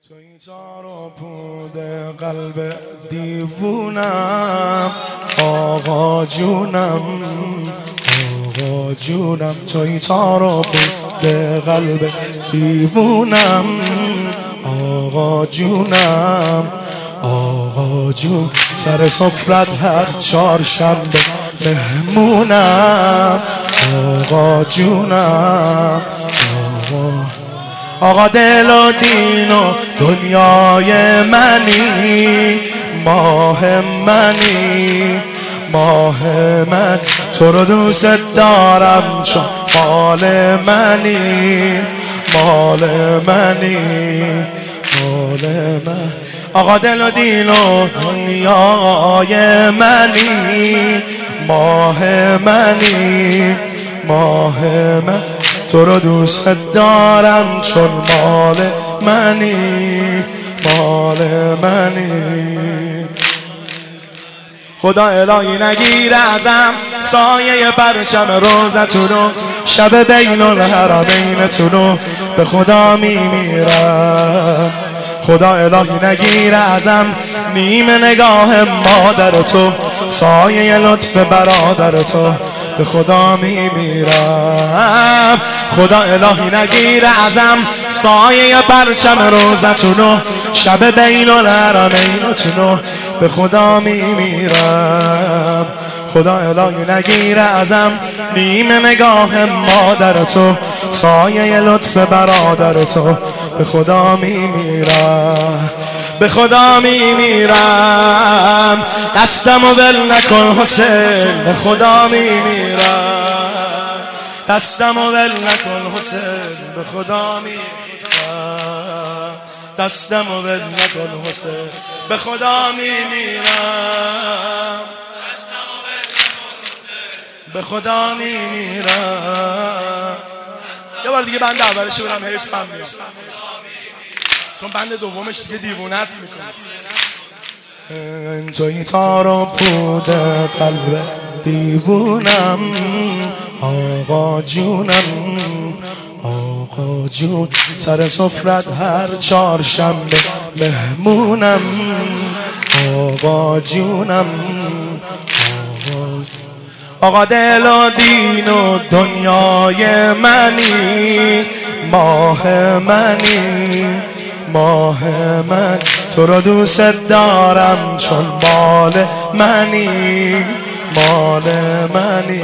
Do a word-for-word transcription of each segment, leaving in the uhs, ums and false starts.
توی تار و پود قلب دیوونم آقا جونم آقا جونم توی تار و پود قلب دیوونم آقا جونم آقا جون سر سفرت هر چهارشنبه مهمونم آقا جونم آقا آقا دل و دین و دنیای منی ماه منی ماه من تو رو دوست دارم چون مال منی مال منی مال من آقا دل و دین و دنیای منی ماه منی ماه من تو رو دوست دارم چون مال منی مال منی خدا الهی نگیر ازم سایه پرچم روزتونو شب بین الحرمینتونو به خدا میمیرم خدا الهی نگیر ازم نیم نگاه مادر تو سایه لطف برادر تو به خدا میمیرم خدا الهی نگیر ازم سایه پرچم روزتونو شب بین الحرمینتونو به خدا میمیرم خدا الهی نگیر ازم نیم نگاه مادر تو سایه لطف برادر تو به خدا میمیرم به خدا میمیرم دستم و ول نکن حسین به خدا میمیرم دستم و ول نکن حسین به خدا میمیرم دستم و ول نکن حسین به خدا میمیرم به خدا میمیرم یه بار دیگه بند اولش برم حیف هم میاد چون بند دومش دیگه دیوونت میکنه توی تار و پود قلب دیوونم آقا جونم آقا جون سر سفرت هر چهارشنبه مهمونم آقا جونم آقا دل و دین و دنیای منی ماه منی ماه من تو رو دوست دارم چون مال منی مال منی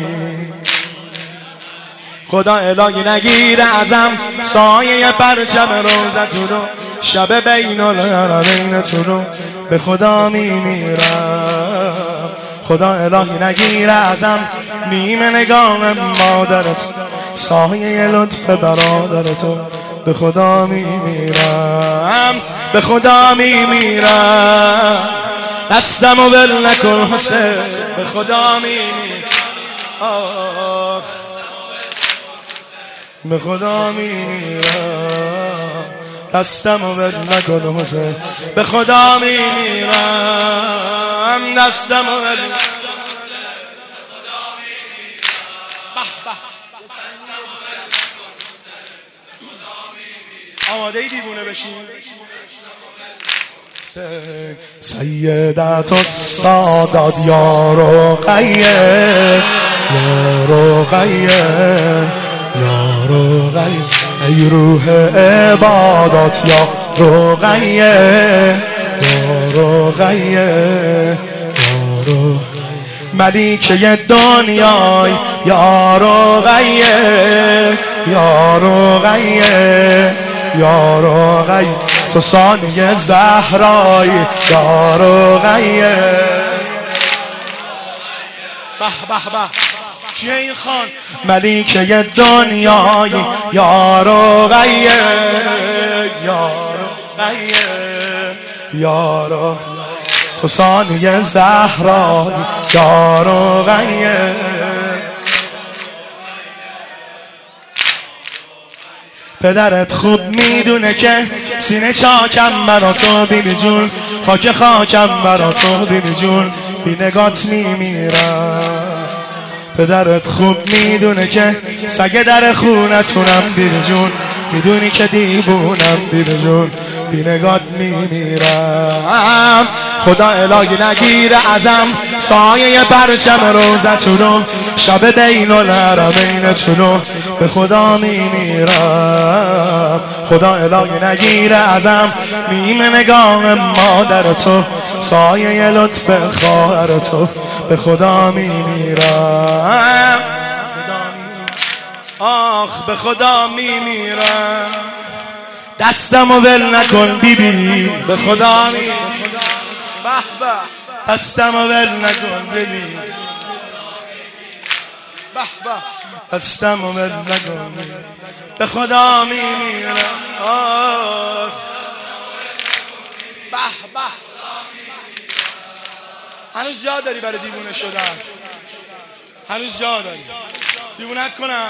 خدا الهی نگیر ازم سایه پرچم روزتونو شب بین الحرمینتونو به خدا میمیرم خدا الهی نگیر ازم نیم نگاه مادرت سایه لطف برادرتو به خدا میمیرم به خدا میمیرم دستم و ول نکن حسین به خدا میمیرم به خدا میمیرم دستم و ول نکن حسین به خدا میمیرم دستم و ول آماده ای دیوونه بشین سیدت السادات یا رقیه یا رقیه یا رقیه ای روح عبادات یا رقیه یا رقیه یا رقیه ملیکه دنیای یا رقیه یا رقیه یا رقیه تو ثانیه زهرای یا رقیه به به به کیه این خان ملیکه دنیای یا رقیه یا رقیه یا رقیه تو ثانیه زهرای یا رقیه پدرت خوب میدونه که سینه چاکم برا تو بیبی جون خاک خاکم برا تو بیبی جون بی نگات میمیرم پدرت خوب میدونه که سگ در خونتونم بیبی جون میدونی که دیوونم بیبی جون بینگات میمیرم. خدا الهی نگیره ازم سایه پرچم روزتونو، شب بین الحرمینتونو به خدا میمیرم. خدا الهی نگیره ازم میم نگاه مادر تو، سایه لطف خواهر تو به خدا میمیرم. آخ به خدا میمیرم. دستم و ول نکن بیبی بی. به خدا میمیرم. به به دستم و ول نکن بیبی. به به دستم و ول نکن به خدا میمیرم. آخ به به هنوز جا داری برای دیوونه شدن؟ هنوز جا داری دیوونت کنم؟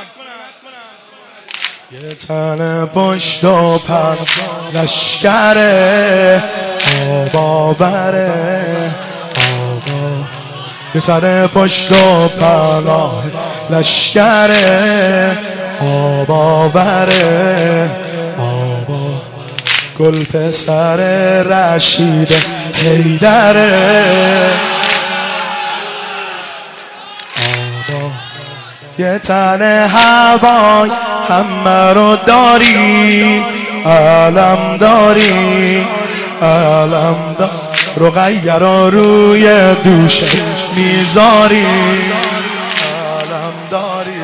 یه تن پشت و پر لشکره آبا بره آبا، یه تن پشت و پر لشکره آبا بره آبا، گل پسر رشید حیدره آبا، یه تن هوای همه رو داری علم داری علم داری، رقیه رو روی دوشه میذاری علم داری،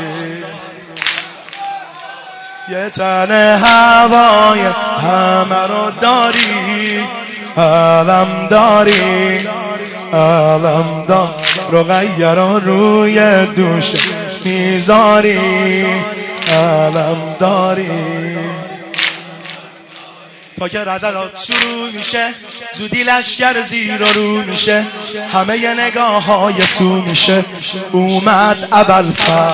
یه تن هوای همه رو داری علم داری علم داری، رقیه رو روی دوشه میذاری علم داری. تا که رضلات شروع میشه زودی لشکر زیر و رو میشه، همه ی نگاه های سو میشه اومد ابوالفضل.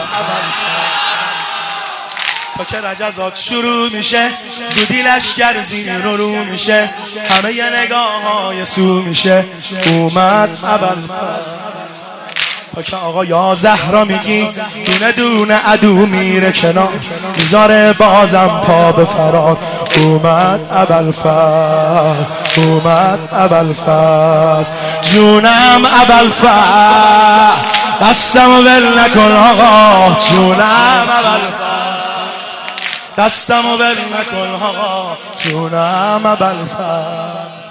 تا که رجزات شروع میشه زودی لشکر زیر و رو میشه، همه ی نگاه های سو میشه اومد ابوالفضل. تا که آقا یا زهرا میگی دونه دونه عدو میره کنار، میذاره بازم پا به فرار اومد ابوالفضل اومد ابوالفضل. جونم ابوالفضل دستم ول نکن آقا، جونم ابوالفضل دستم ول نکن آقا، جونم ابوالفضل.